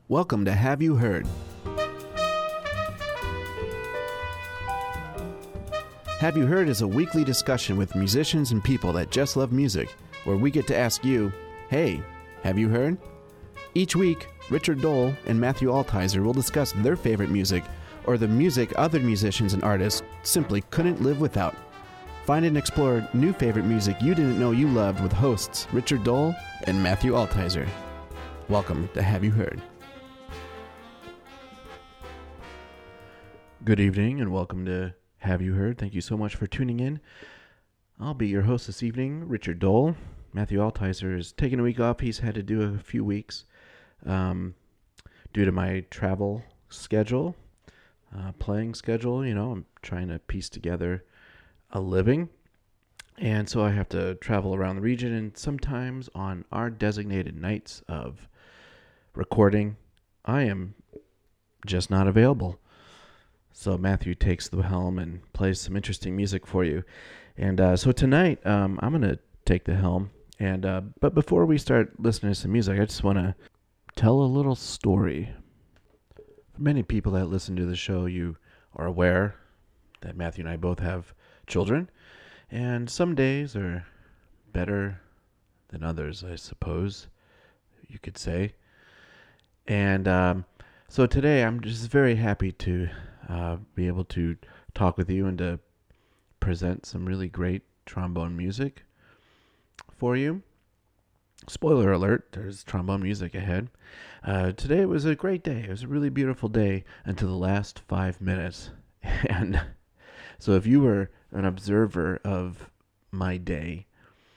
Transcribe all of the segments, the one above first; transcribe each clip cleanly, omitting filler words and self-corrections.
Welcome to Have You Heard? Have You Heard is a weekly discussion with musicians and people that just love music, where we get to ask you, hey, have you heard? Each week, Richard Dole and Matthew Altizer will discuss their favorite music, or the music other musicians and artists simply couldn't live without. Find and explore new favorite music you didn't know you loved with hosts Richard Dole and Matthew Altizer. Welcome to Have You Heard? Good evening and welcome to Have You Heard? Thank you so much for tuning in. I'll be your host this evening, Richard Dole. Matthew Altizer is taking a week off. He's had to do a few weeks due to my travel schedule, playing schedule. I'm trying to piece together a living. And so I have to travel around the region, and sometimes on our designated nights of recording, I am just not available. So Matthew takes the helm and plays some interesting music for you. And so tonight, I'm going to take the helm. And but before we start listening to some music, I just want to tell a little story. For many people that listen to the show, you are aware that Matthew and I both have children. And some days are better than others, I suppose you could say. And so today, I'm just very happy to be able to talk with you and to present some really great trombone music for you. Spoiler alert, there's trombone music ahead. Today was a great day. It was a really beautiful day until the last 5 minutes. And so if you were an observer of my day,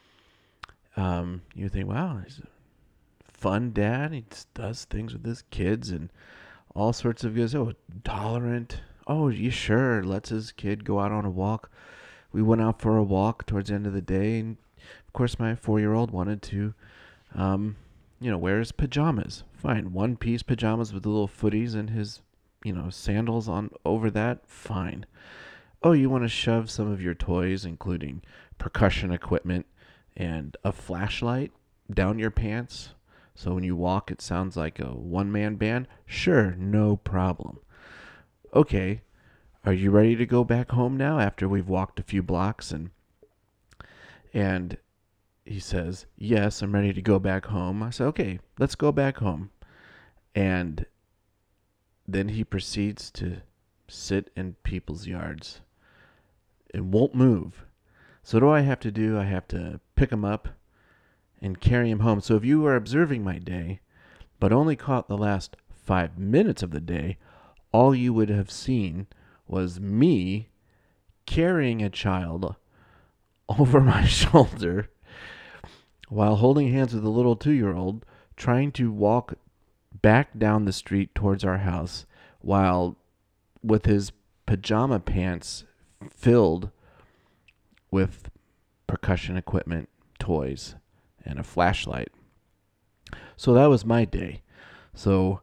you think, wow, he's a fun dad. He does things with his kids and all sorts of good. Oh, tolerant. Oh, you sure lets his kid go out on a walk. We went out for a walk towards the end of the day, and of course, my 4-year-old wanted to, wear his pajamas. Fine, one-piece pajamas with the little footies and his, sandals on over that. Fine. Oh, you want to shove some of your toys, including percussion equipment and a flashlight, down your pants? So when you walk, it sounds like a one-man band? Sure, no problem. Okay, are you ready to go back home now after we've walked a few blocks? And he says, yes, I'm ready to go back home. I said, okay, let's go back home. And then he proceeds to sit in people's yards and won't move. So what do I have to do? I have to pick him up and carry him home. So if you were observing my day, but only caught the last 5 minutes of the day, all you would have seen was me carrying a child over my shoulder while holding hands with a little 2-year-old, trying to walk back down the street towards our house while with his pajama pants filled with percussion equipment, toys, and a flashlight. So that was my day. So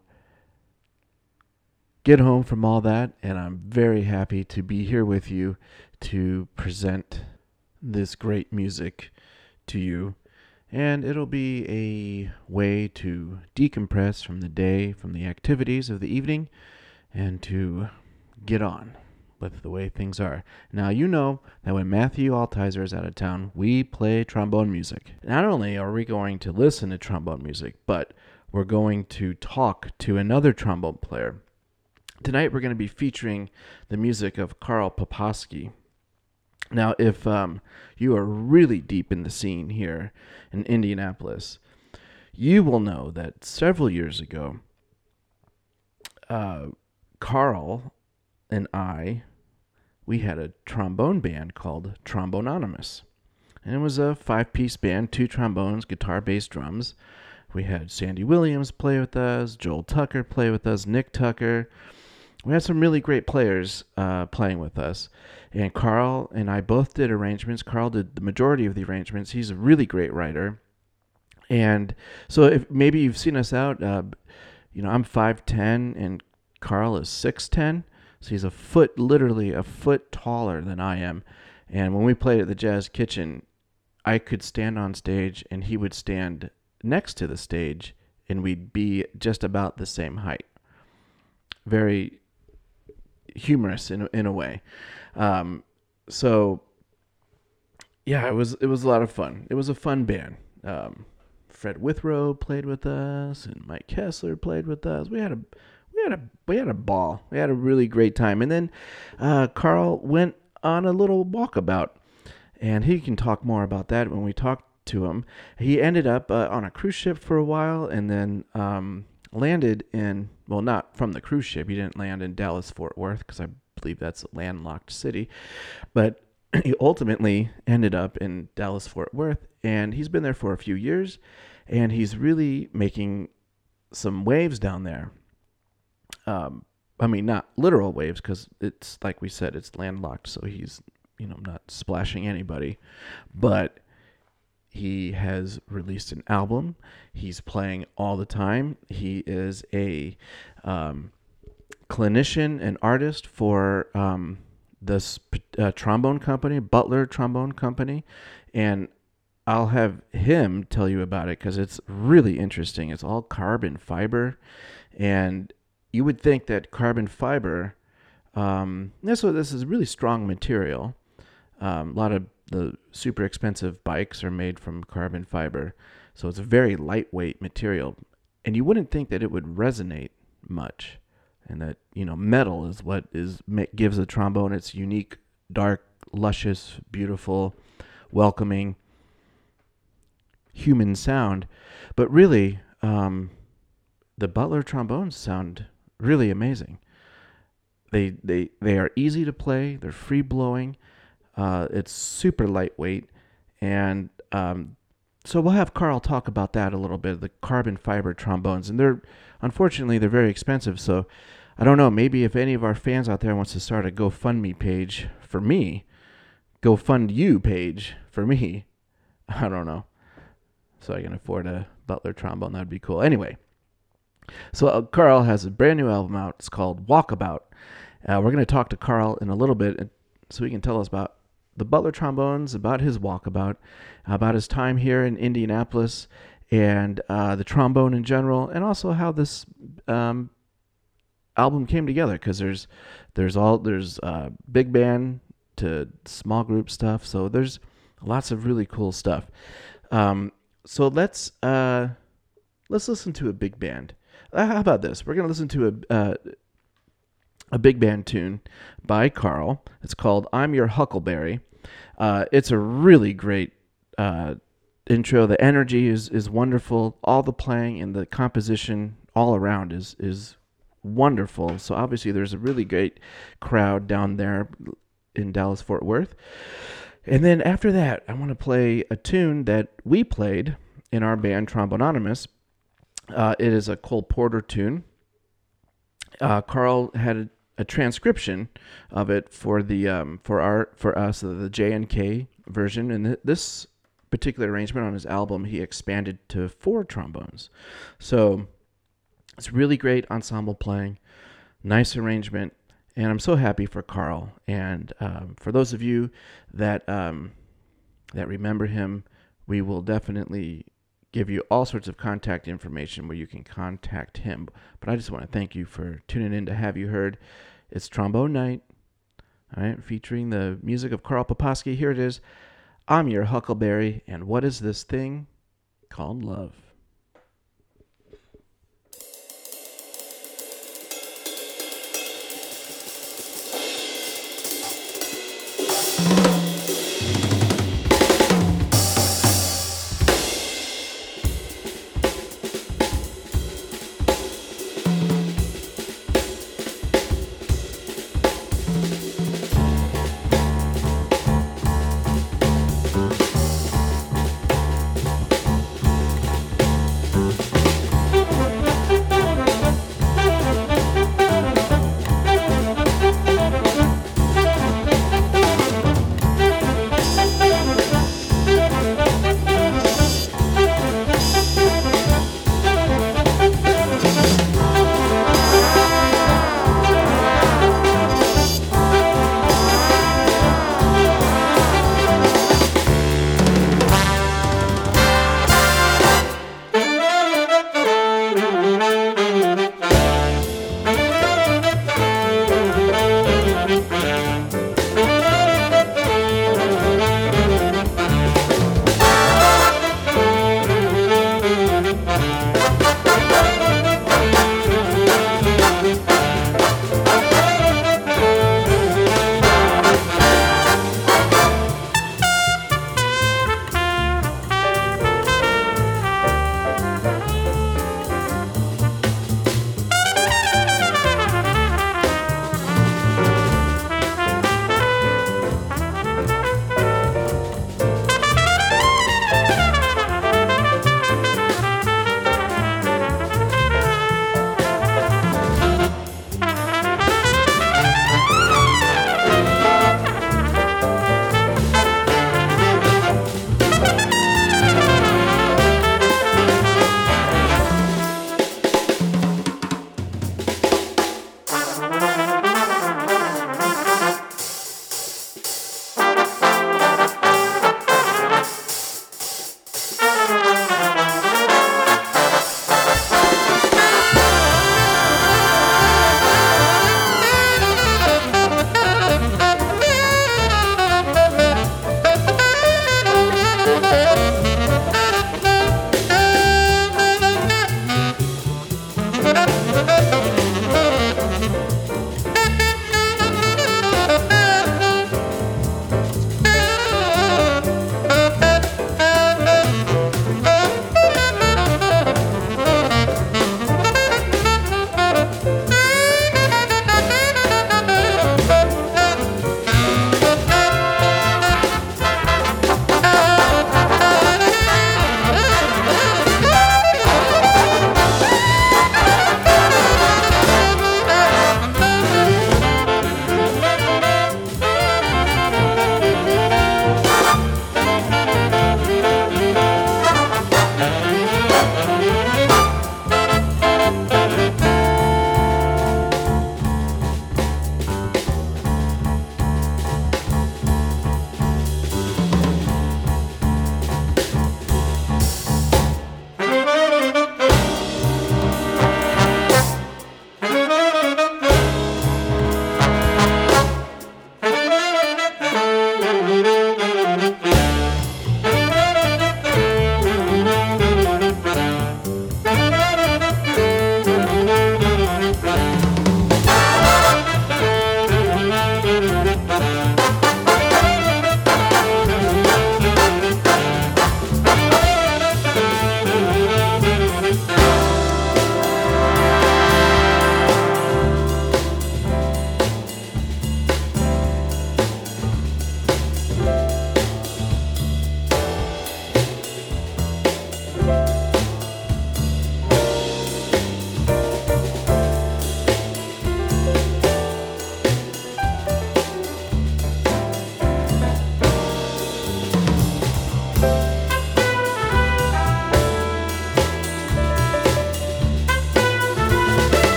get home from all that, and I'm very happy to be here with you to present this great music to you. And it'll be a way to decompress from the day, from the activities of the evening, and to get on with the way things are. Now, you know that when Matthew Altizer is out of town, we play trombone music. Not only are we going to listen to trombone music, but we're going to talk to another trombone player. Tonight, we're going to be featuring the music of Karl Poposky. Now, if you are really deep in the scene here in Indianapolis, you will know that several years ago, Karl and we had a trombone band called Trombononymous. And it was a 5-piece band, 2 trombones, guitar, bass, drums. We had Sandy Williams play with us, Joel Tucker play with us, Nick Tucker. We had some really great players playing with us. And Karl and I both did arrangements. Karl did the majority of the arrangements. He's a really great writer. And so if maybe you've seen us out, I'm 5'10", and Karl is 6'10". So he's literally a foot taller than I am. And when we played at the Jazz Kitchen, I could stand on stage and he would stand next to the stage and we'd be just about the same height. Very humorous in a way. So yeah, it was a lot of fun. It was a fun band. Fred Withrow played with us, and Mike Kessler played with us. We had a ball. We had a really great time. And then Carl went on a little walkabout, and he can talk more about that when we talk to him. He ended up on a cruise ship for a while, and then landed in, well, not from the cruise ship. He didn't land in Dallas Fort Worth because I believe that's a landlocked city, but he ultimately ended up in Dallas Fort Worth, and he's been there for a few years, and he's really making some waves down there. I mean, not literal waves, because it's like we said, it's landlocked, so he's not splashing anybody, but he has released an album. He's playing all the time. He is a clinician and artist for this trombone company, Butler Trombone Company, and I'll have him tell you about it because it's really interesting. It's all carbon fiber, and you would think that carbon fiber, this is really strong material. A lot of the super expensive bikes are made from carbon fiber, so it's a very lightweight material, and you wouldn't think that it would resonate much, and that metal is what gives the trombone its unique, dark, luscious, beautiful, welcoming human sound. But really, the Butler trombones sound really amazing. They are easy to play. They're free blowing. It's super lightweight, and so we'll have Carl talk about that a little bit. The carbon fiber trombones, and unfortunately they're very expensive. So I don't know. Maybe if any of our fans out there wants to start a GoFundMe page for me, GoFund You page for me, I don't know, so I can afford a Butler trombone. That'd be cool. Anyway, so Carl has a brand new album out. It's called Walkabout. We're going to talk to Carl in a little bit so he can tell us about the Butler trombones, about his walkabout, about his time here in Indianapolis, and the trombone in general, and also how this album came together. Because there's big band to small group stuff, so there's lots of really cool stuff. So let's listen to a big band. How about this? We're gonna listen to a big band tune by Carl. It's called "I'm Your Huckleberry." It's a really great intro. The energy is wonderful. All the playing and the composition all around is wonderful. So obviously there's a really great crowd down there in Dallas Fort Worth. And then after that, I want to play a tune that we played in our band Trombononymous. It is a Cole Porter tune. Carl had a transcription of it for us, the J&K version, and this particular arrangement on his album he expanded to 4 trombones. So it's really great ensemble playing, nice arrangement, and I'm so happy for Carl. And for those of you that remember him, we will definitely give you all sorts of contact information where you can contact him. But I just want to thank you for tuning in to Have You Heard. It's Trombone Night, all right, featuring the music of Carl Poposky. Here it is. I'm Your Huckleberry, and what is this thing called love?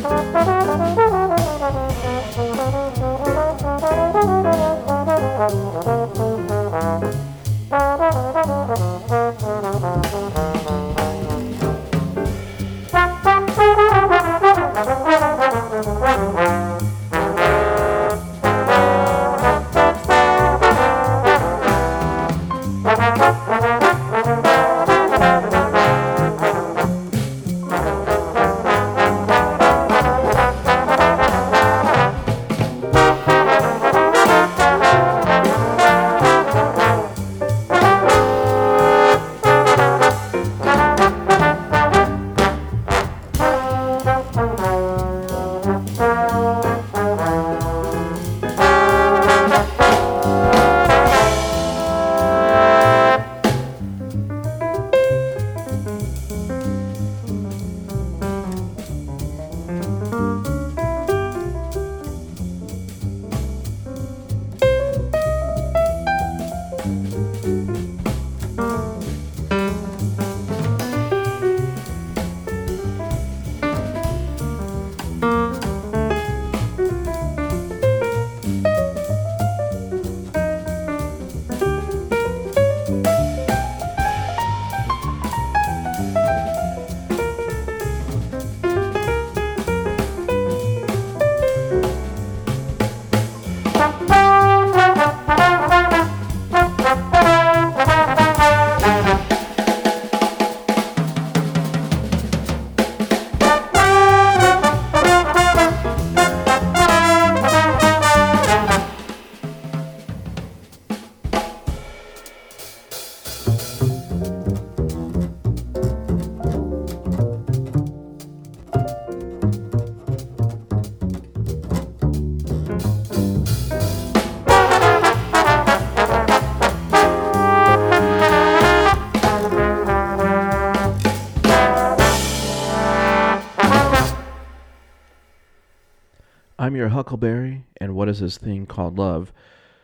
I'm your Huckleberry, and what is this thing called love?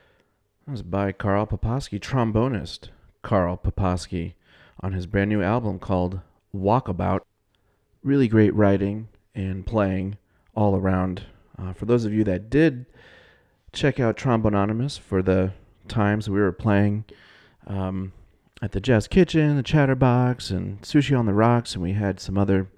That was by Carl Poposky, trombonist Carl Poposky, on his brand new album called Walkabout. Really great writing and playing all around. For those of you that did check out Trombononymous for the times we were playing at the Jazz Kitchen, the Chatterbox, and Sushi on the Rocks, and we had some other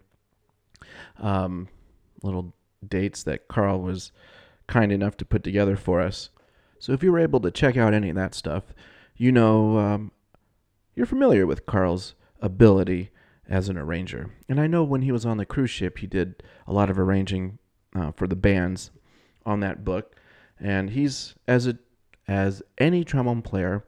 little dates that Carl was kind enough to put together for us. So if you were able to check out any of that stuff, you know you're familiar with Carl's ability as an arranger. And I know when he was on the cruise ship, he did a lot of arranging for the bands on that book. And he's, as any trombone player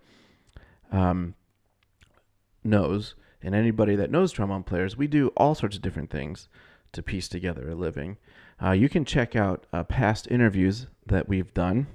knows, and anybody that knows trombone players, we do all sorts of different things to piece together a living. You can check out past interviews that we've done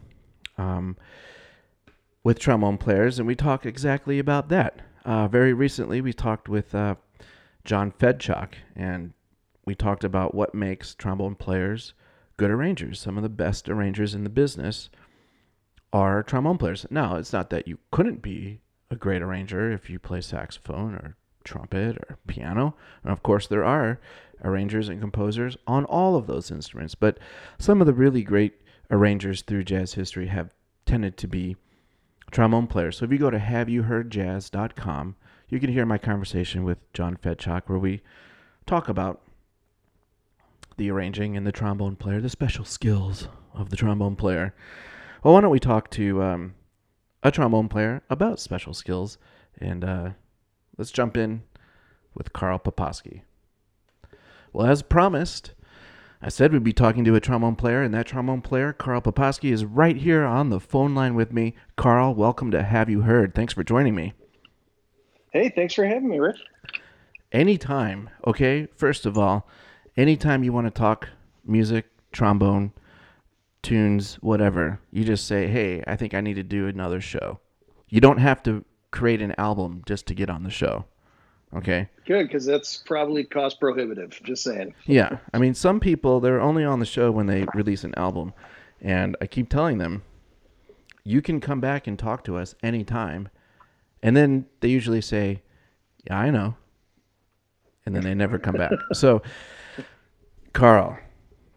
with trombone players, and we talk exactly about that. Very recently, we talked with John Fedchuk, and we talked about what makes trombone players good arrangers. Some of the best arrangers in the business are trombone players. Now, it's not that you couldn't be a great arranger if you play saxophone or trumpet or piano. And of course, there are arrangers and composers on all of those instruments, but some of the really great arrangers through jazz history have tended to be trombone players. So if you go to haveyouheardjazz.com, you can hear my conversation with John Fedchuk, where we talk about the arranging and the trombone player, the special skills of the trombone player. Well, why don't we talk to a trombone player about special skills, and let's jump in with Carl Poposky. Well, as promised, I said we'd be talking to a trombone player, and that trombone player, Carl Poposky, is right here on the phone line with me. Carl, welcome to Have You Heard. Thanks for joining me. Hey, thanks for having me, Rich. Anytime, okay? First of all, anytime you want to talk music, trombone, tunes, whatever, you just say, hey, I think I need to do another show. You don't have to create an album just to get on the show. Okay. Good, because that's probably cost prohibitive. Just saying. Yeah. I mean, some people, they're only on the show when they release an album. And I keep telling them, you can come back and talk to us anytime. And then they usually say, yeah, I know. And then they never come back. So, Carl,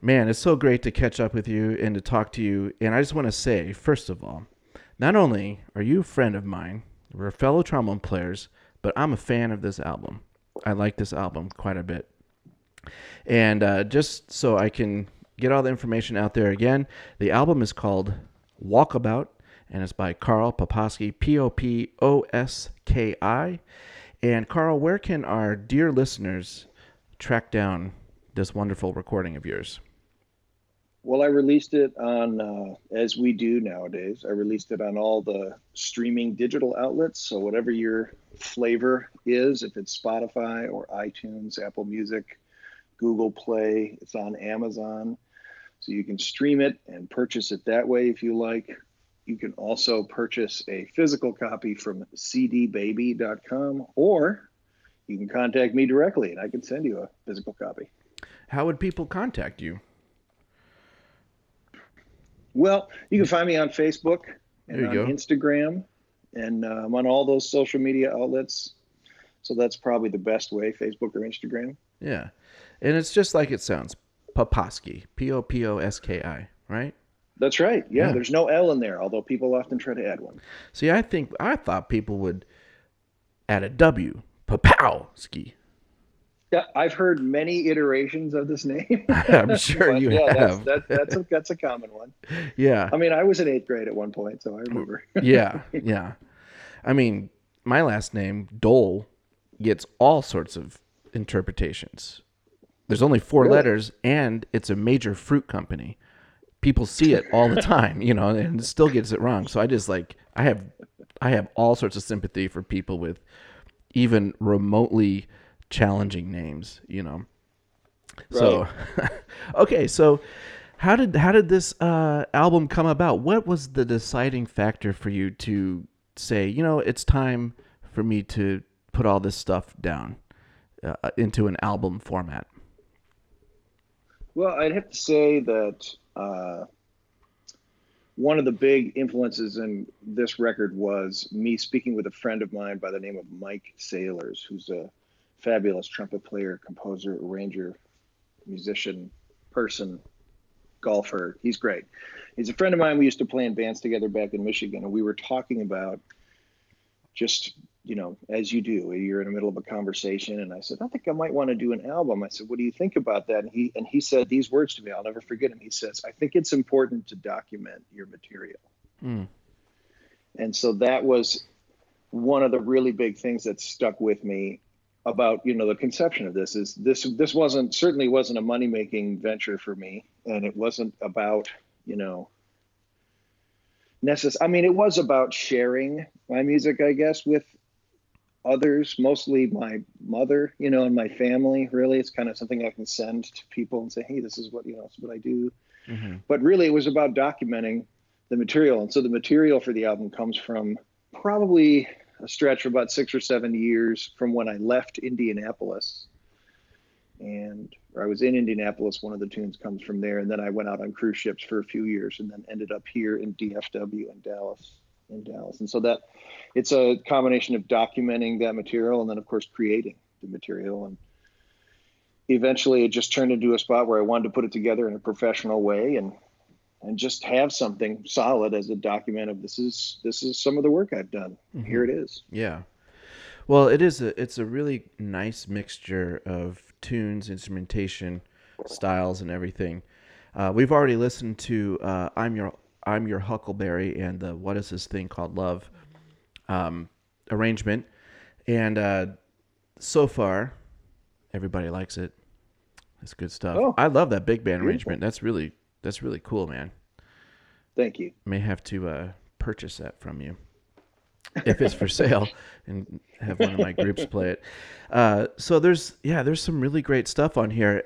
Man, it's so great to catch up with you and to talk to you. And I just want to say, first of all, not only are you a friend of mine, we're fellow trombone players, but I'm a fan of this album. I like this album quite a bit. And just so I can get all the information out there again, the album is called Walkabout, and it's by Carl Poposki, Poposki. And Carl, where can our dear listeners track down this wonderful recording of yours? Well, I released it on, as we do nowadays, I released it on all the streaming digital outlets. So, whatever your flavor is, if it's Spotify or iTunes, Apple Music, Google Play, it's on Amazon. So, you can stream it and purchase it that way if you like. You can also purchase a physical copy from cdbaby.com, or you can contact me directly and I can send you a physical copy. How would people contact you? Well, you can find me on Facebook and There you on go. Instagram, and I'm on all those social media outlets. So that's probably the best way, Facebook or Instagram. Yeah. And it's just like it sounds. Poposki. Poposki, right? That's right. Yeah, Yeah. there's no L in there, although people often try to add one. See, I thought people would add a W. Popowski. Yeah, I've heard many iterations of this name, I'm sure but you yeah, have. that's a common one. Yeah. I mean, I was in eighth grade at one point, so I remember. Yeah. Yeah. I mean, my last name, Dole, gets all sorts of interpretations. There's only four Really? letters, and it's a major fruit company. People see it all the time, and it still gets it wrong. So I just like I have all sorts of sympathy for people with even remotely challenging names. Right. So okay, so how did this album come about? What was the deciding factor for you to say, it's time for me to put all this stuff down into an album format? Well, I'd have to say that one of the big influences in this record was me speaking with a friend of mine by the name of Mike Sailors, who's a fabulous trumpet player, composer, arranger, musician, person, golfer. He's great. He's a friend of mine. We used to play in bands together back in Michigan, and we were talking about just, as you do, you're in the middle of a conversation, and I said, I think I might want to do an album. I said, what do you think about that? And he said these words to me. I'll never forget him. He says, I think it's important to document your material. Mm. And so that was one of the really big things that stuck with me about, the conception of this certainly wasn't a money-making venture for me, and it wasn't about, I mean, it was about sharing my music, I guess, with others, mostly my mother, and my family. Really, it's kind of something I can send to people and say, hey, this is what, this is what I do. Mm-hmm. But really, it was about documenting the material. And so the material for the album comes from probably a stretch of about 6 or 7 years from when I left Indianapolis. And I was in Indianapolis. One of the tunes comes from there. And then I went out on cruise ships for a few years and then ended up here in DFW in Dallas. And so that it's a combination of documenting that material and then, of course, creating the material. And eventually it just turned into a spot where I wanted to put it together in a professional way and just have something solid as a document of this is some of the work I've done. Mm-hmm. Here it is. Yeah. Well, it's a really nice mixture of tunes, instrumentation, styles, and everything. We've already listened to I'm Your Huckleberry and the What Is This Thing Called Love arrangement, and so far everybody likes it. It's good stuff. Oh, I love that big band beautiful. arrangement. That's really cool, man. Thank you. May have to purchase that from you if it's for sale and have one of my groups play it. So there's some really great stuff on here.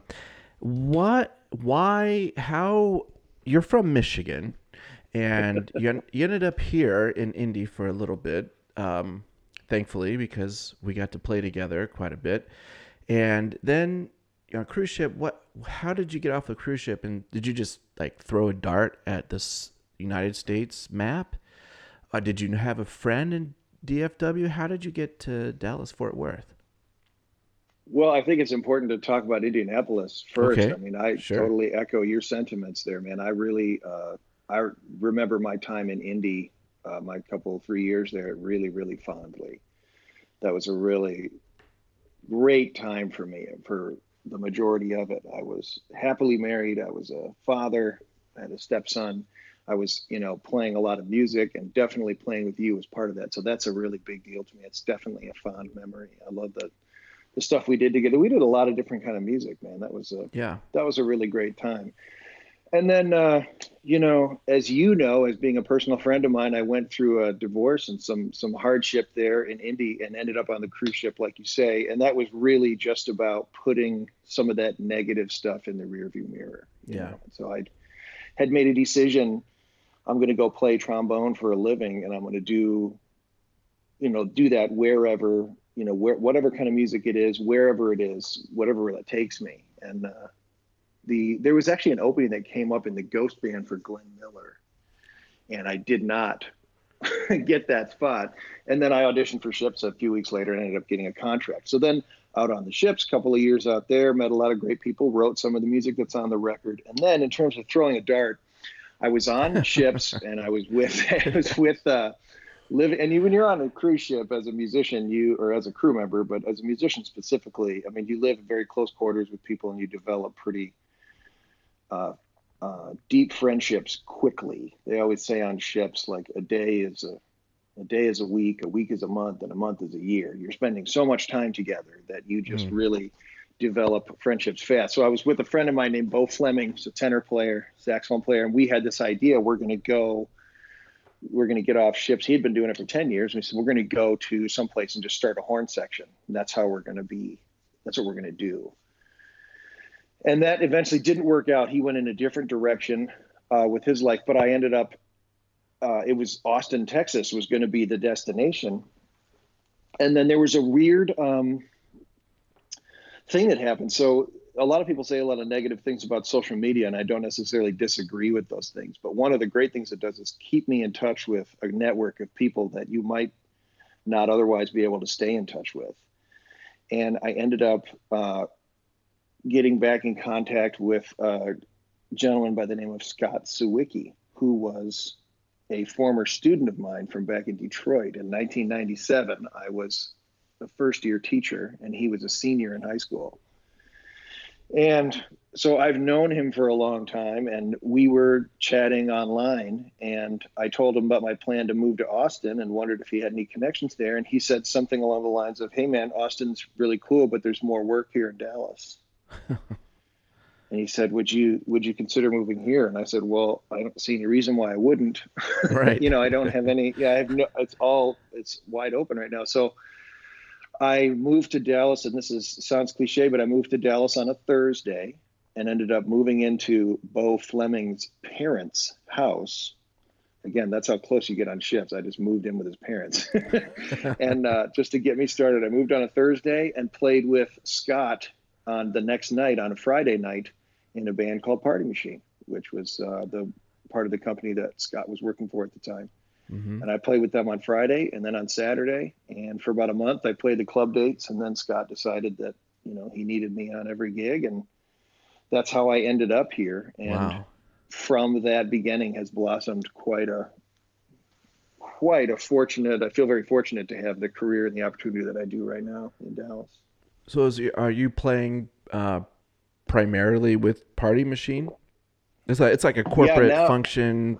How you're from Michigan and you ended up here in Indy for a little bit, thankfully, because we got to play together quite a bit. And then cruise ship, how did you get off the cruise ship, and did you just like throw a dart at this United States map? Did you have a friend in DFW? How did you get to Dallas Fort Worth? Well, I think it's important to talk about Indianapolis first. I Okay, mean, I sure. totally echo your sentiments there, man. I really, I remember my time in Indy, my couple 3 years there, really, really fondly. That was a really great time for me for the majority of it. I was happily married. I was a father. I had a stepson. I was, playing a lot of music and definitely playing with you as part of that. So that's a really big deal to me. It's definitely a fond memory. I love the stuff we did together. We did a lot of different kind of music, man. Yeah. That was a really great time. And then, as as being a personal friend of mine, I went through a divorce and some hardship there in Indy, and ended up on the cruise ship, like you say. And that was really just about putting some of that negative stuff in the rearview mirror. Yeah. So I had made a decision. I'm going to go play trombone for a living, and I'm going to do that wherever, whatever kind of music it is, wherever it is, whatever that takes me. And there was actually an opening that came up in the Ghost Band for Glenn Miller, and I did not get that spot. And then I auditioned for Ships a few weeks later and ended up getting a contract. So then out on the Ships, a couple of years out there, met a lot of great people, wrote some of the music that's on the record. And then in terms of throwing a dart, I was on Ships and I was with I was with live and when you're on a cruise ship as a musician, you or as a crew member, but as a musician specifically, I mean, you live in very close quarters with people and you develop pretty uh, deep friendships quickly. They always say on ships, like a day is a week is a month, and a month is a year. You're spending so much time together that you just Mm. really develop friendships fast. So I was with a friend of mine named Bo Fleming, who's a tenor player, saxophone player, and we had this idea: we're going to get off ships. He had been doing it for 10 years. And we said, we're going to go to someplace and just start a horn section. And that's how we're going to be. That's what we're going to do. And that eventually didn't work out. He went in a different direction with his life, but I ended up, it was Austin, Texas was going to be the destination. And then there was a weird thing that happened. So a lot of people say a lot of negative things about social media, and I don't necessarily disagree with those things. But one of the great things it does is keep me in touch with a network of people that you might not otherwise be able to stay in touch with. And I ended up getting back in contact with a gentleman by the name of Scott Sawicki, who was a former student of mine from back in Detroit. In 1997, I was a first year teacher, and he was a senior in high school. And so I've known him for a long time, and we were chatting online. And I told him about my plan to move to Austin and wondered if he had any connections there. And he said something along the lines of, "Hey, man, Austin's really cool, but there's more work here in Dallas." And he said, "Would you consider moving here?" And I said, "Well, I don't see any reason why I wouldn't. Right. I don't have any. Yeah, I have no. It's wide open right now." So I moved to Dallas, and this is sounds cliche, but I moved to Dallas on a Thursday and ended up moving into Bo Fleming's parents' house. Again, that's how close you get on ships. I just moved in with his parents. And just to get me started, I moved on a Thursday and played with Scott on the next night, on a Friday night, in a band called Party Machine, which was the part of the company that Scott was working for at the time. Hmm. And I played with them on Friday and then on Saturday. And for about a month, I played the club dates. And then Scott decided that, he needed me on every gig. And that's how I ended up here. And Wow. from that beginning has blossomed quite a fortunate, I feel very fortunate to have the career and the opportunity that I do right now in Dallas. So are you playing primarily with Party Machine? It's like a Yeah, corporate now, function.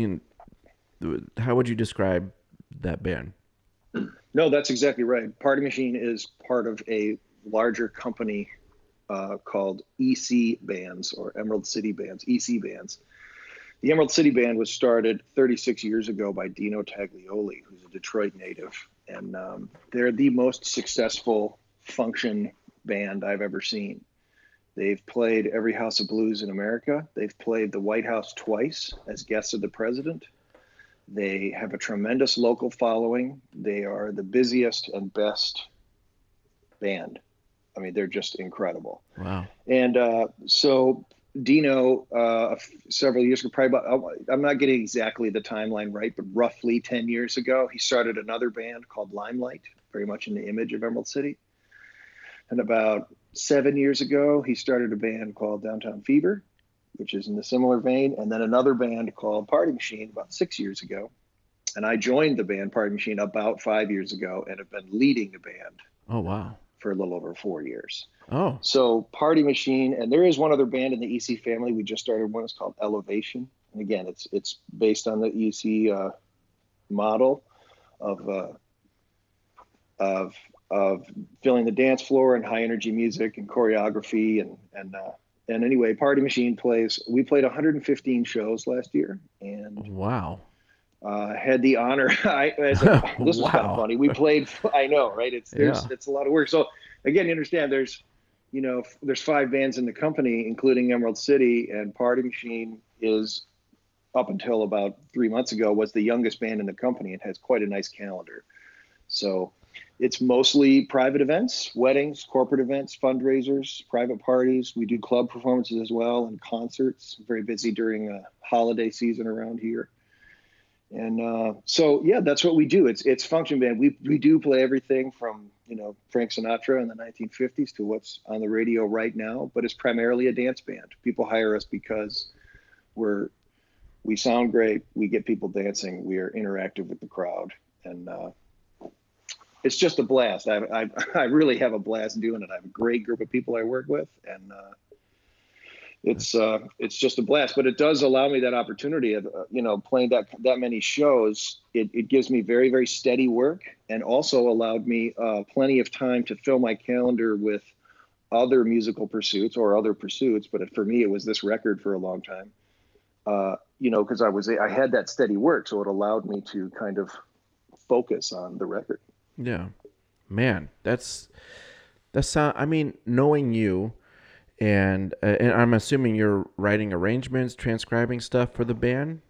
How would you describe that band? no, that's exactly right. Party Machine is part of a larger company called EC Bands, or Emerald City Bands, EC Bands. The Emerald City Band was started 36 years ago by Dino Taglioli, who's a Detroit native. And they're the most successful function band I've ever seen. They've played every house of blues in America. They've played the White House twice as guests of the president. They have a tremendous local following. They are the busiest and best band. I mean, they're just incredible. Wow. And so Dino, several years ago, probably about, I'm not getting exactly the timeline right, but roughly 10 years ago, he started another band called Limelight, very much in the image of Emerald City. And about 7 years ago, he started a band called Downtown Fever, which is in a similar vein, and then another band called Party Machine about 6 years ago. And I joined the band Party Machine about 5 years ago and have been leading the band Oh, wow. for a little over 4 years. Oh, So Party Machine, and there is one other band in the EC family. We just started one. It's called Elevation, and again, it's based on the EC model of of of filling the dance floor and high energy music and choreography and anyway, Party Machine plays. We played 115 shows last year, and wow. had the honor. This was kind of Wow. funny. We played. I know, right? Yeah. It's a lot of work. So again, you understand. There's 5 bands in the company, including Emerald City, and Party Machine is up until about 3 months ago was the youngest band in the company and has quite a nice calendar. So it's mostly private events, weddings, corporate events, fundraisers, private parties. We do club performances as well and concerts. Very busy during a holiday season around here. And so, yeah, that's what we do. It's function band. We do play everything from Frank Sinatra in the 1950s to what's on the radio right now, but it's primarily a dance band. People hire us because we sound great, we get people dancing, we are interactive with the crowd, and it's just a blast. I really have a blast doing it. I have a great group of people I work with, and it's just a blast. But it does allow me that opportunity of playing that many shows. It gives me very, very steady work, and also allowed me plenty of time to fill my calendar with other musical pursuits or other pursuits. But for me, it was this record for a long time. Because I had that steady work, so it allowed me to kind of focus on the record. Yeah. Man, that sound. I mean, knowing you, and I'm assuming you're writing arrangements, transcribing stuff for the band.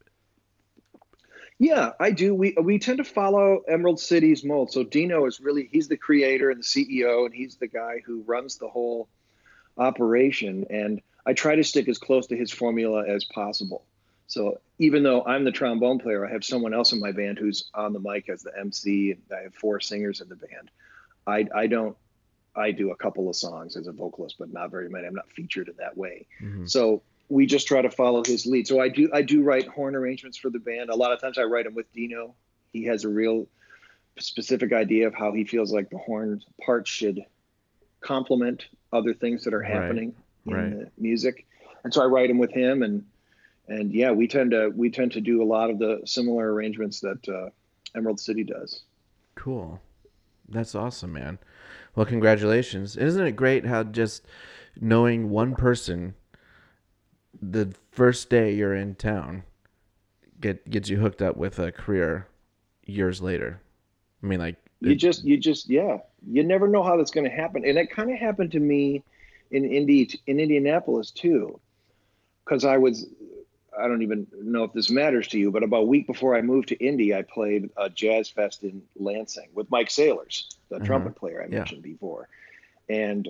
Yeah, I do. We tend to follow Emerald City's mold. So Dino is really he's the creator and the CEO, and he's the guy who runs the whole operation. And I try to stick as close to his formula as possible. So even though I'm the trombone player, I have someone else in my band who's on the mic as the MC. And I have 4 singers in the band. I don't. I do a couple of songs as a vocalist, but not very many. I'm not featured in that way. Hmm. So we just try to follow his lead. So I do write horn arrangements for the band. A lot of times I write them with Dino. He has a real specific idea of how he feels like the horn part should complement other things that are Right. happening in Right. the music. And so I write them with him, and yeah, we tend to do a lot of the similar arrangements that Emerald City does. Cool. That's awesome, man. Well, congratulations. Isn't it great how just knowing one person the first day you're in town gets you hooked up with a career years later? I mean, like Yeah, you never know how that's going to happen. And it kind of happened to me in Indianapolis too, because I don't even know if this matters to you, but about a week before I moved to Indy, I played a jazz fest in Lansing with Mike Sailors, the uh-huh. trumpet player I Yeah. mentioned before. And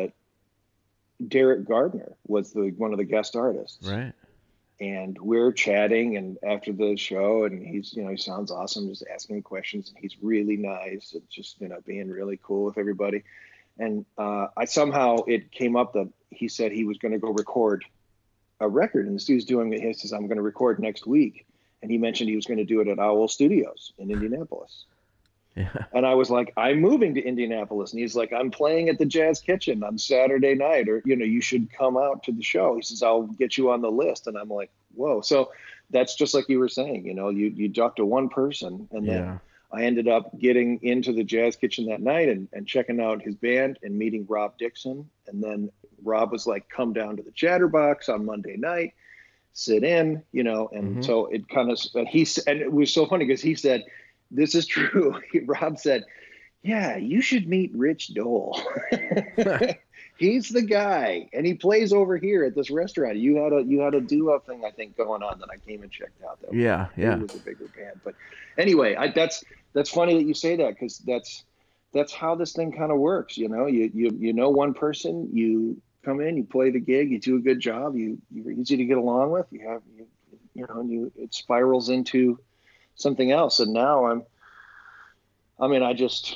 Derek Gardner was one of the guest artists. Right. And we're chatting, and after the show, and he sounds awesome, just asking questions, and he's really nice, and just being really cool with everybody. And I somehow it came up that he said he was going to go record a record, and the studio's doing it. He says, I'm going to record next week, and he mentioned he was going to do it at Owl Studios in Indianapolis. Yeah. And I was like, I'm moving to Indianapolis. And he's like, I'm playing at the Jazz Kitchen on Saturday night, or, you should come out to the show. He says, I'll get you on the list. And I'm like, whoa. So that's just like you were saying, you talk to one person. And then Yeah. I ended up getting into the Jazz Kitchen that night and checking out his band and meeting Rob Dixon. And then Rob was like, come down to the Chatterbox on Monday night, sit in, and Mm-hmm. so it kind of, and it was so funny because he said, this is true. Rob said, yeah, you should meet Rich Dole. He's the guy, and he plays over here at this restaurant. You had a duo thing I think going on that I came and checked out. That Yeah. maybe Yeah. was a bigger band, but anyway, that's funny that you say that because that's how this thing kind of works. You know one person, you come in, you play the gig, you do a good job, you're easy to get along with. It spirals into something else, and now I mean,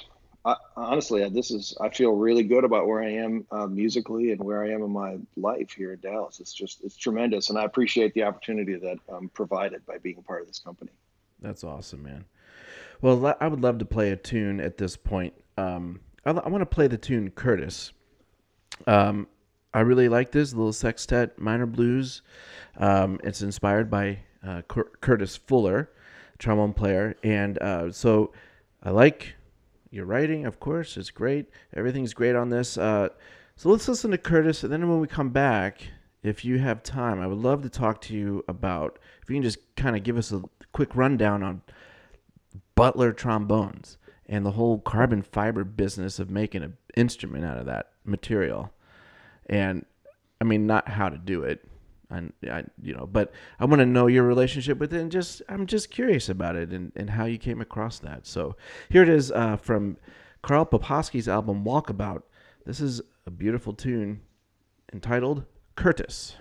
Honestly, I feel really good about where I am musically and where I am in my life here in Dallas. It's tremendous. And I appreciate the opportunity that I'm provided by being a part of this company. That's awesome, man. Well, I would love to play a tune at this point. I want to play the tune Curtis. Um, I really like this little sextet minor blues. It's inspired by Curtis Fuller, trombone player, and so I like your writing. Of course, it's great. Everything's great on this. So let's listen to Curtis, and then when we come back, if you have time, I would love to talk to you about if you can just kind of give us a quick rundown on Butler trombones and the whole carbon fiber business of making an instrument out of that material. And I mean, not how to do it, but I want to know your relationship with it, and I'm just curious about it and how you came across that. So here it is from Carl Poposky's album Walkabout. This is a beautiful tune entitled Curtis.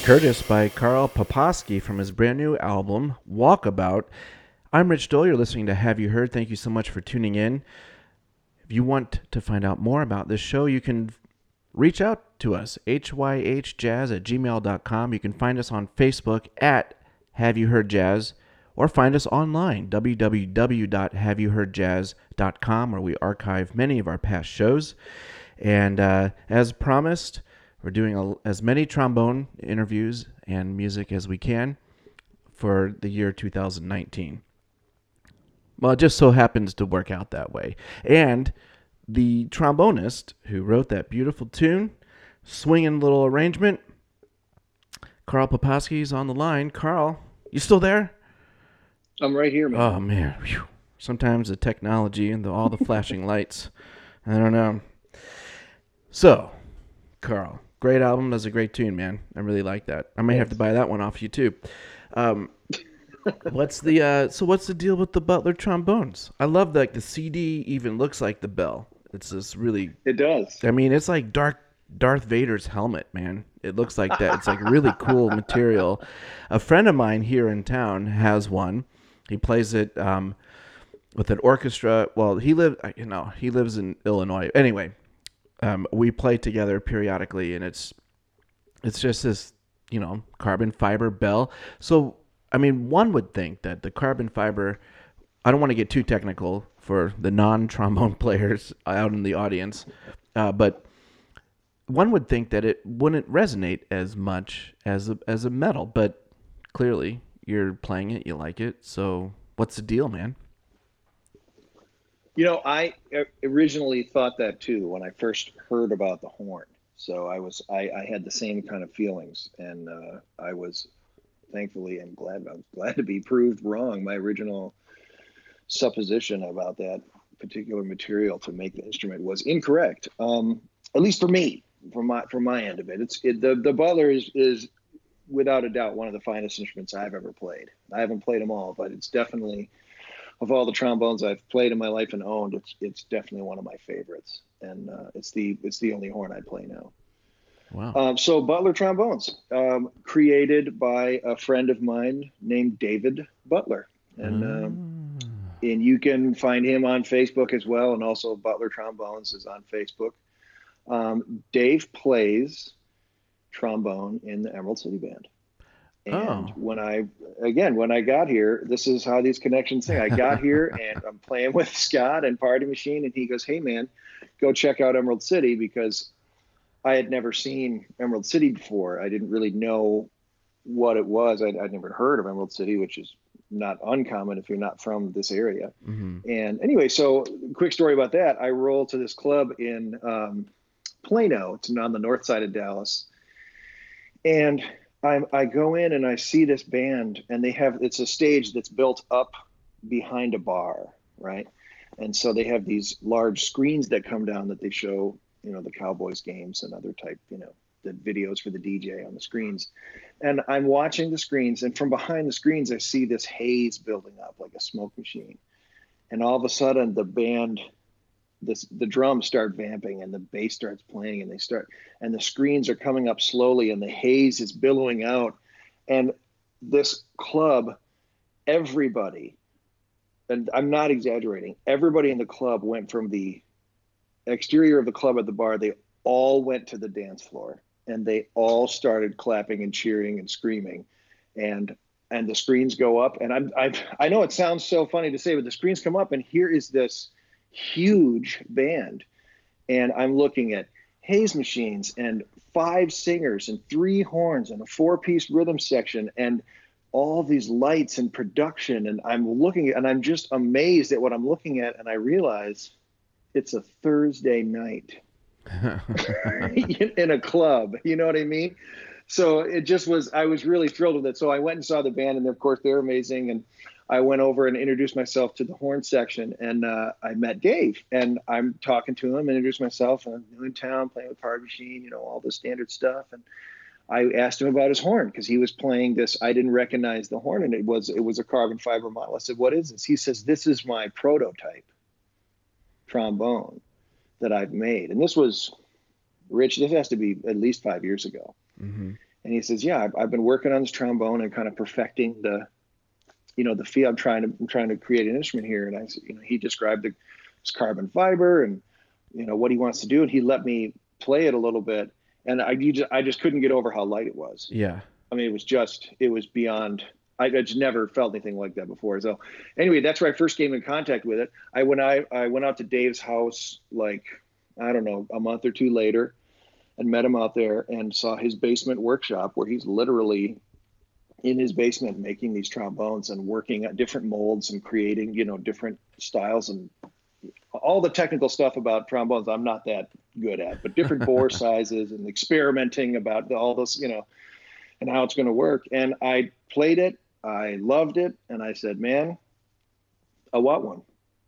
Curtis by Carl Poposky from his brand new album, Walkabout. I'm Rich Dole. You're listening to Have You Heard? Thank you so much for tuning in. If you want to find out more about this show, you can reach out to us, hyhjazz@gmail.com. You can find us on Facebook at Have You Heard Jazz, or find us online, www.haveyouheardjazz.com, where we archive many of our past shows. And as promised, we're doing as many trombone interviews and music as we can for the year 2019. Well, it just so happens to work out that way. And the trombonist who wrote that beautiful tune, swinging little arrangement, Carl Poposky, is on the line. Carl, you still there? I'm right here, man. Oh, man. Whew. Sometimes the technology and all the flashing lights. I don't know. So, Carl, great album. That's a great tune, man. I really like that. I may have to buy that one off you, too. What's the deal with the Butler trombones? I love that the CD even looks like the bell. It's this really. It does. I mean, it's like Darth Vader's helmet, man. It looks like that. It's like really cool material. A friend of mine here in town has one. He plays it with an orchestra. Well, he lives in Illinois. Anyway, we play together periodically, and it's just this, carbon fiber bell. So, I mean, one would think that the carbon fiber, I don't want to get too technical for the non-trombone players out in the audience, but one would think that it wouldn't resonate as much as a metal, but clearly you're playing it, you like it, so what's the deal, man? I originally thought that too when I first heard about the horn. So I had the same kind of feelings, and I was thankfully and I'm glad to be proved wrong. My original supposition about that particular material to make the instrument was incorrect. At least for me, from my end of it. The Butler is without a doubt one of the finest instruments I've ever played. I haven't played them all, but it's definitely, of all the trombones I've played in my life and owned, it's definitely one of my favorites. And it's the only horn I play now. Wow. So Butler trombones, created by a friend of mine named David Butler, and you can find him on Facebook as well, and also Butler Trombones is on Facebook. Dave plays trombone in the Emerald City Band. And when I got here, this is how these connections thing. I got here and I'm playing with Scott and Party Machine, and he goes, "Hey man, go check out Emerald City," because I had never seen Emerald City before. I didn't really know what it was. I'd never heard of Emerald City, which is not uncommon if you're not from this area. Mm-hmm. And anyway, so quick story about that. I roll to this club in Plano. It's on the north side of Dallas. And I go in and I see this band, and it's a stage that's built up behind a bar, right? And so they have these large screens that come down that they show, the Cowboys games and other type, the videos for the DJ on the screens. And I'm watching the screens, and from behind the screens, I see this haze building up like a smoke machine. And all of a sudden the band, the drums start vamping and the bass starts playing, and the screens are coming up slowly and the haze is billowing out. And this club, everybody, and I'm not exaggerating, everybody in the club went from the exterior of the club at the bar, they all went to the dance floor, and they all started clapping and cheering and screaming. And the screens go up, and I know it sounds so funny to say, but the screens come up, and here is this huge band, and I'm looking at haze machines and 5 singers and 3 horns and a 4-piece rhythm section and all these lights and production, and I'm looking at, and I'm just amazed at what I'm looking at, and I realize it's a Thursday night in a club. You know what I mean? So it just was, I was really thrilled with it. So I went and saw the band, and of course they're amazing. And I went over and introduced myself to the horn section, and I met Dave, and I'm talking to him and introduced myself, and I'm new in town playing with Party Machine, all the standard stuff. And I asked him about his horn, because he was playing this. I didn't recognize the horn, and it was a carbon fiber model. I said, "What is this?" He says, "This is my prototype trombone that I've made." And this was, Rich, this has to be at least 5 years ago. Mm-hmm. And he says, yeah, I've been working on this trombone and kind of perfecting the feel. I'm trying to create an instrument here. And I said, he described this carbon fiber and, what he wants to do. And he let me play it a little bit. And I just couldn't get over how light it was. Yeah. I mean, it was beyond, I just never felt anything like that before. So anyway, that's where I first came in contact with it. I went out to Dave's house, like, I don't know, a month or two later, and met him out there and saw his basement workshop where he's literally in his basement making these trombones and working at different molds and creating, different styles and all the technical stuff about trombones I'm not that good at, but different bore sizes and experimenting about all this, and how it's going to work. And I played it. I loved it. And I said, man, I want one.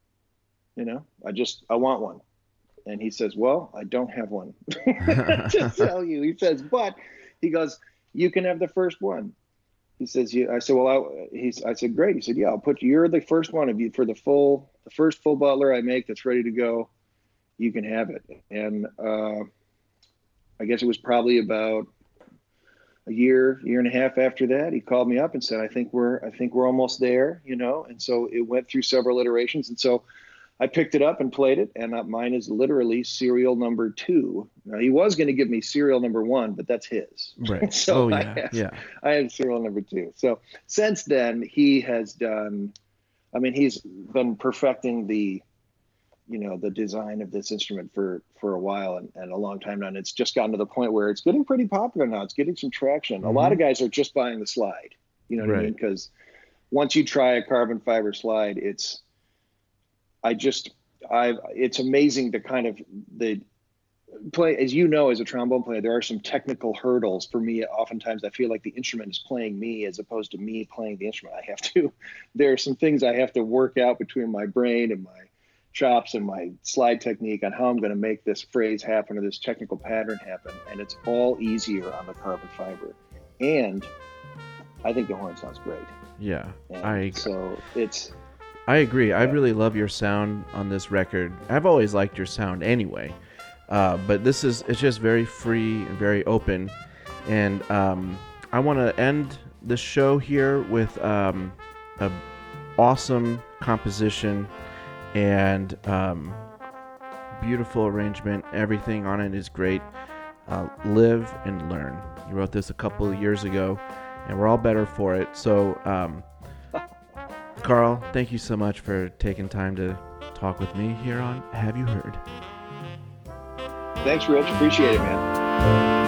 I want one. And he says, well, I don't have one to tell you. He says, but he goes, you can have the first one. He says, I said, well, I said, great. He said, yeah, you're the first one of you for the first full Butler I make that's ready to go. You can have it. And I guess it was probably about a year and a half after that, he called me up and said, I think we're almost there, And so it went through several iterations. And so I picked it up and played it, and mine is literally serial number 2. Now, he was going to give me serial number 1, but that's his. Right. So I have serial number 2. So since then, he's been perfecting the design of this instrument for a while and a long time now. And it's just gotten to the point where it's getting pretty popular now. It's getting some traction. A lot of guys are just buying the slide, what I mean? Because once you try a carbon fiber slide, it's amazing to kind of play, as as a trombone player, there are some technical hurdles for me. Oftentimes I feel like the instrument is playing me as opposed to me playing the instrument. There are some things I have to work out between my brain and my chops and my slide technique on how I'm going to make this phrase happen or this technical pattern happen. And it's all easier on the carbon fiber. And I think the horn sounds great. Yeah. I agree. I really love your sound on this record. I've always liked your sound anyway. But it's just very free and very open. And I want to end the show here with a awesome composition and beautiful arrangement. Everything on it is great. Live and Learn. You wrote this a couple of years ago, and we're all better for it. So, Carl, thank you so much for taking time to talk with me here on Have You Heard? Thanks, Rich. Appreciate it, man.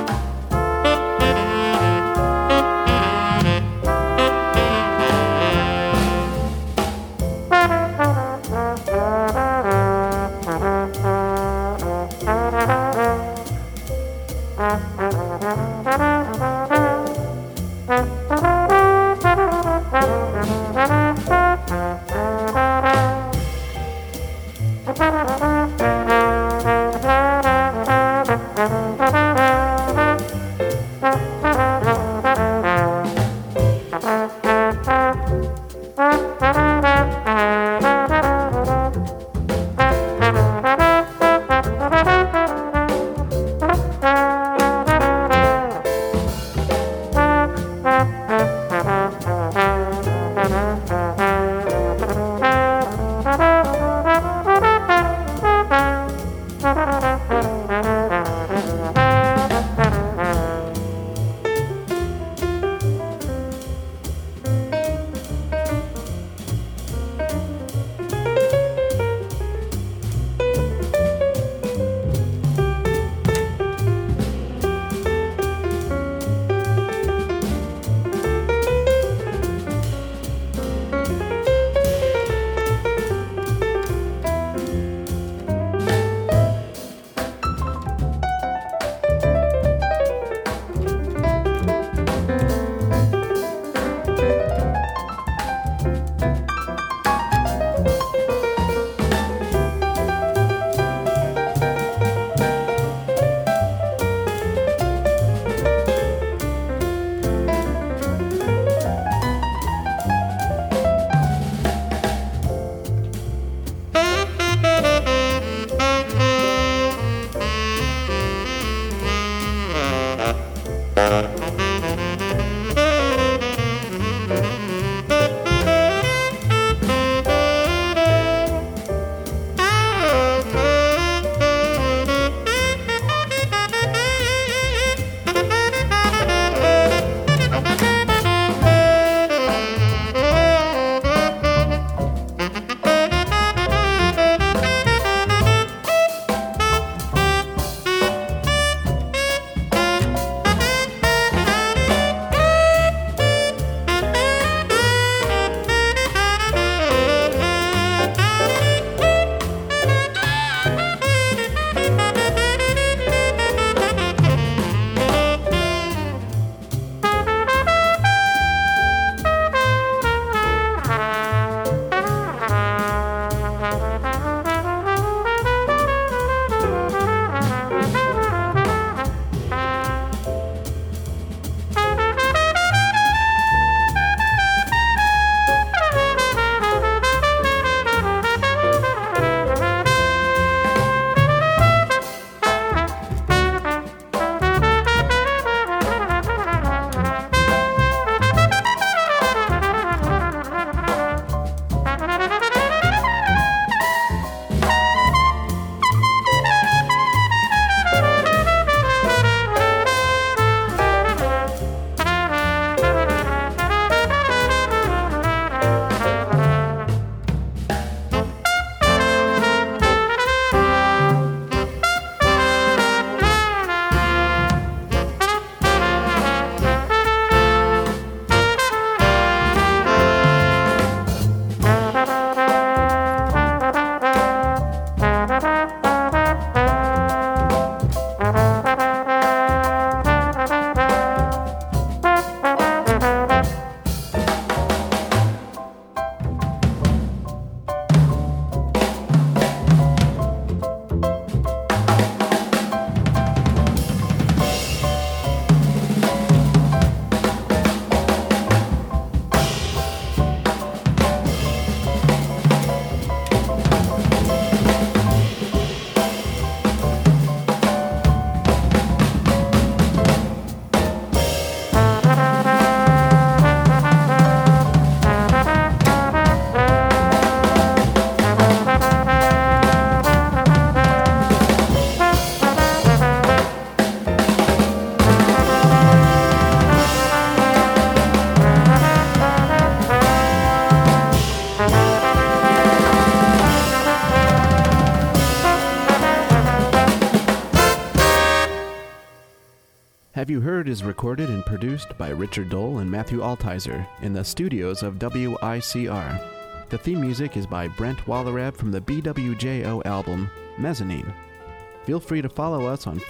Have You Heard is recorded and produced by Richard Dole and Matthew Altizer in the studios of WICR. The theme music is by Brent Wallerab from the BWJO album Mezzanine. Feel free to follow us on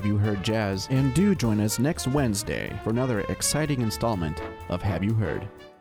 Facebook.com/HaveYouHeardJazz, and do join us next Wednesday for another exciting installment of Have You Heard?